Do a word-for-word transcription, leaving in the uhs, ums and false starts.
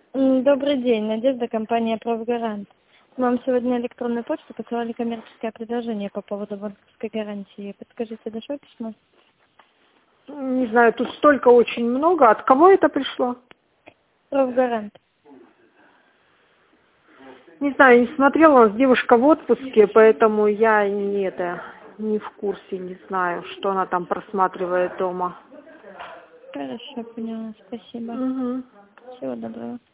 М, Добрый день, Надежда, компания «Профгарант». Вам сегодня электронную почту посылали коммерческое предложение по поводу банковской гарантии. Подскажите, дошло письмо? Не знаю, тут столько очень много. От кого это пришло? «Профгарант». Не знаю, не смотрела, у нас девушка в отпуске, поэтому я не это не в курсе, не знаю, что она там просматривает дома. Хорошо, поняла. Спасибо. Угу. Всего доброго.